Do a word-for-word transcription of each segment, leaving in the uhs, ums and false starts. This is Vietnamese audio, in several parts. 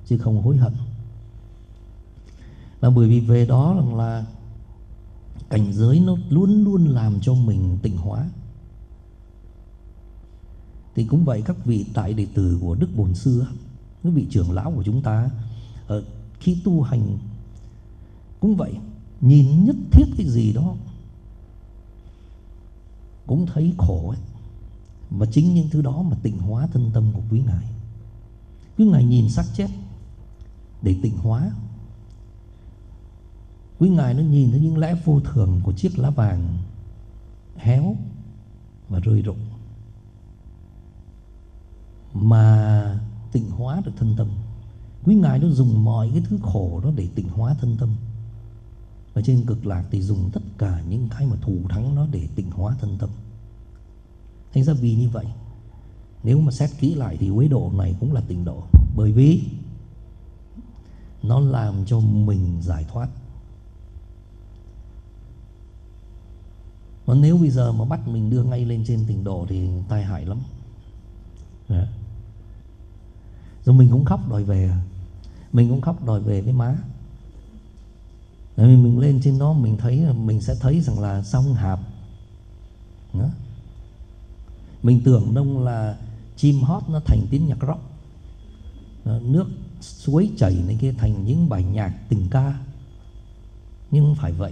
chứ không hối hận. Là bởi vì về đó là, là cảnh giới nó luôn luôn làm cho mình tịnh hóa. Thì cũng vậy, các vị đại đệ tử của Đức Bổn Sư, các vị trưởng lão của chúng ta, ở khi tu hành cũng vậy, nhìn nhất thiết cái gì đó cũng thấy khổ ấy. Và chính những thứ đó mà tịnh hóa thân tâm của quý ngài. Quý ngài nhìn xác chết để tịnh hóa. Quý ngài nó nhìn thấy những lẽ vô thường của chiếc lá vàng héo và rơi rụng mà tịnh hóa được thân tâm. Quý ngài nó dùng mọi cái thứ khổ đó để tịnh hóa thân tâm. Ở trên Cực Lạc thì dùng tất cả những cái mà thù thắng nó để tịnh hóa thân tâm. Thành ra vì như vậy, nếu mà xét kỹ lại thì uế độ này cũng là tịnh độ, bởi vì nó làm cho mình giải thoát. Mà nếu bây giờ mà bắt mình đưa ngay lên trên tịnh độ thì tai hại lắm. Yeah. Rồi mình cũng khóc đòi về, mình cũng khóc đòi về với má. Tại vì mình lên trên đó mình thấy, mình sẽ thấy rằng là sông Hạp đó. Mình tưởng đâu là chim hót nó thành tiếng nhạc rock, nước suối chảy này kia thành những bài nhạc tình ca, nhưng không phải vậy.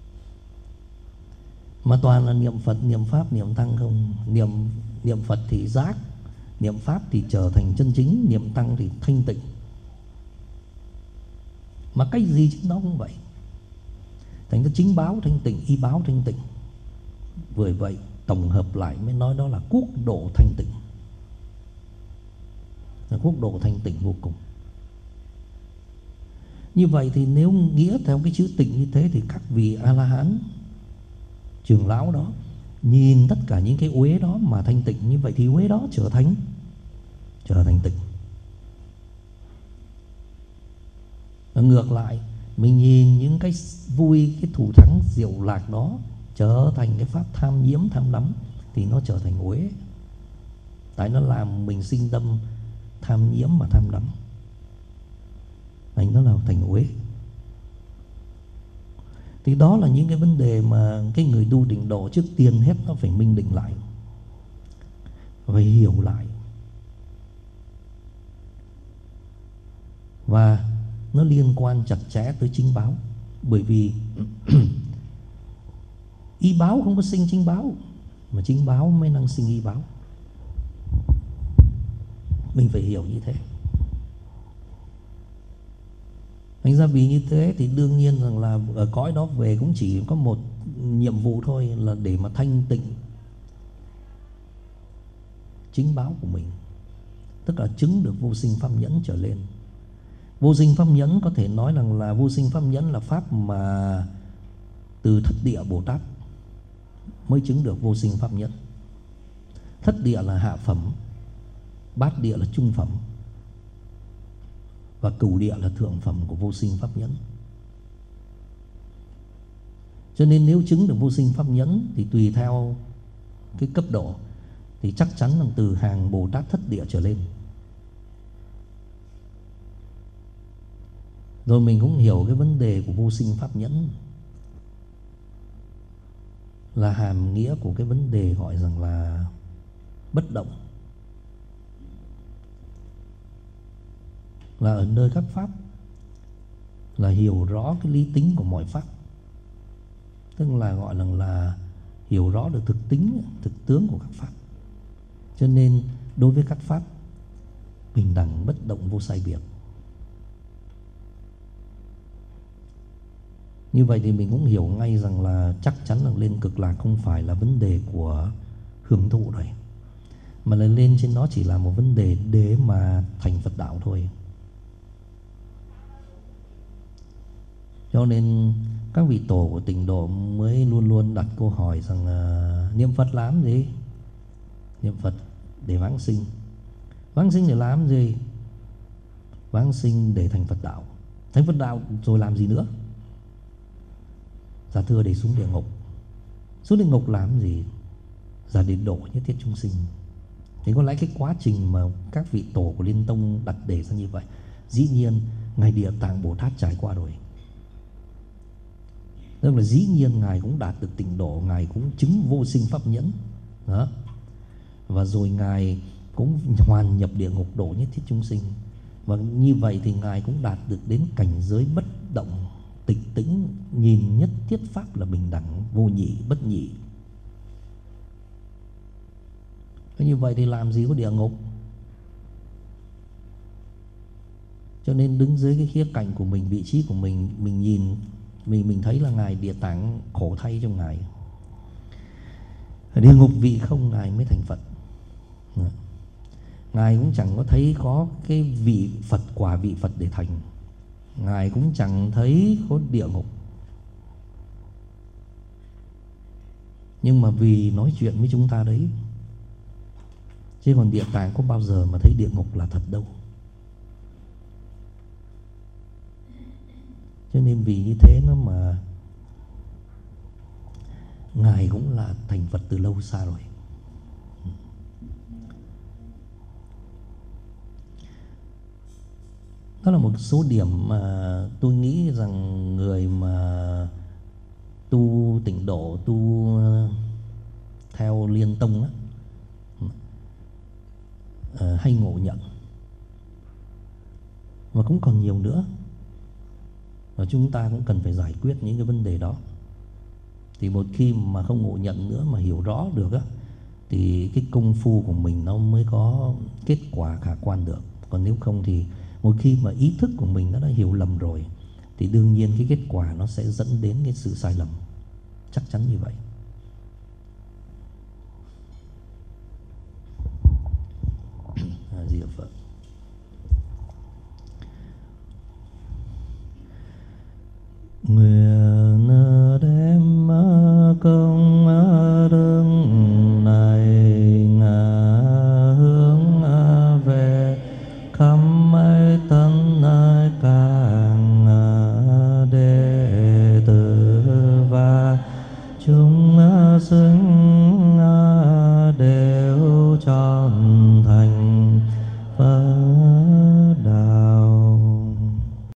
Mà toàn là niệm Phật, niệm Pháp, niệm Tăng không. Niệm, niệm Phật thì giác, niệm Pháp thì trở thành chân chính, niệm Tăng thì thanh tịnh. Mà cái gì trên đó cũng vậy. Thành ra chính báo thanh tịnh, y báo thanh tịnh. Bởi vậy tổng hợp lại mới nói đó là quốc độ thanh tịnh, là quốc độ thanh tịnh vô cùng. Như vậy thì nếu nghĩa theo cái chữ tịnh như thế thì các vị A-la-hán, trưởng lão đó nhìn tất cả những cái uế đó mà thanh tịnh, như vậy thì uế đó trở thành trở thành tịnh. Và ngược lại, mình nhìn những cái vui, cái thủ thắng diệu lạc đó trở thành cái pháp tham nhiễm, tham đắm thì nó trở thành uế. Tại nó làm mình sinh tâm tham nhiễm mà tham đắm, thành nó là thành uế. Thì đó là những cái vấn đề mà cái người tu tịnh độ trước tiên hết nó phải minh định lại, phải hiểu lại. Và nó liên quan chặt chẽ tới chính báo. Bởi vì y báo không có sinh chính báo, mà chính báo mới năng sinh y báo. Mình phải hiểu như thế. Thành ra vì như thế thì đương nhiên rằng là ở cõi đó về cũng chỉ có một nhiệm vụ thôi, là để mà thanh tịnh chính báo của mình. Tức là chứng được vô sinh pháp nhẫn trở lên. Vô sinh pháp nhẫn có thể nói rằng là vô sinh pháp nhẫn là pháp mà từ thất địa Bồ Tát mới chứng được vô sinh pháp nhẫn. Thất địa là hạ phẩm, bát địa là trung phẩm, và cửu địa là thượng phẩm của vô sinh pháp nhẫn. Cho nên nếu chứng được vô sinh pháp nhẫn thì tùy theo cái cấp độ thì chắc chắn là từ hàng Bồ Tát thất địa trở lên. Rồi mình cũng hiểu cái vấn đề của vô sinh pháp nhẫn là hàm nghĩa của cái vấn đề gọi rằng là bất động. Là ở nơi các pháp là hiểu rõ cái lý tính của mọi pháp. Tức là gọi là, là hiểu rõ được thực tính, thực tướng của các pháp. Cho nên đối với các pháp bình đẳng bất động vô sai biệt. Như vậy thì mình cũng hiểu ngay rằng là chắc chắn là lên Cực Lạc không phải là vấn đề của hưởng thụ rồi, mà là lên trên đó chỉ là một vấn đề để mà thành Phật đạo thôi. Cho nên các vị tổ của tịnh độ mới luôn luôn đặt câu hỏi rằng uh, niệm Phật làm gì? Niệm Phật để vãng sinh. Vãng sinh để làm gì? Vãng sinh để thành Phật đạo. Thành Phật đạo rồi làm gì nữa? Dạ thưa, để xuống địa ngục. Xuống địa ngục làm gì? Dạ để độ nhất thiết chúng sinh. Thì có lẽ cái quá trình mà các vị tổ của Liên Tông đặt đề ra như vậy Dĩ nhiên Ngài Địa Tạng Bồ Tát trải qua rồi. Tức là dĩ nhiên Ngài cũng đạt được tịnh độ, Ngài cũng chứng vô sinh pháp nhẫn đó. Và rồi Ngài cũng hoàn nhập địa ngục độ nhất thiết chúng sinh. Và như vậy thì Ngài cũng đạt được đến cảnh giới bất động, tịch tĩnh, nhìn nhất thiết pháp là bình đẳng, vô nhị, bất nhị. Như vậy thì làm gì có địa ngục? Cho nên đứng dưới cái khía cạnh của mình, vị trí của mình, mình nhìn mình mình thấy là Ngài Địa Tạng khổ thay cho Ngài. Địa ngục vị không Ngài mới thành Phật. Ngài cũng chẳng có thấy có cái vị Phật, quả vị Phật để thành. Ngài cũng chẳng thấy có địa ngục. Nhưng mà vì nói chuyện với chúng ta đấy. Chứ còn Địa Tạng có bao giờ mà thấy địa ngục là thật đâu. Cho nên vì như thế nó mà Ngài cũng là thành Phật từ lâu xa rồi. Đó là một số điểm mà tôi nghĩ rằng người mà tu tịnh độ, tu theo Liên Tông á, hay ngộ nhận. Và cũng còn nhiều nữa. Và chúng ta cũng cần phải giải quyết những cái vấn đề đó. Thì một khi mà không ngộ nhận nữa mà hiểu rõ được á, thì cái công phu của mình nó mới có kết quả khả quan được. Còn nếu không thì một khi mà ý thức của mình nó đã hiểu lầm rồi, thì đương nhiên cái kết quả nó sẽ dẫn đến cái sự sai lầm. Chắc chắn như vậy. À, gì ạ Phật? Nguyện đem công đức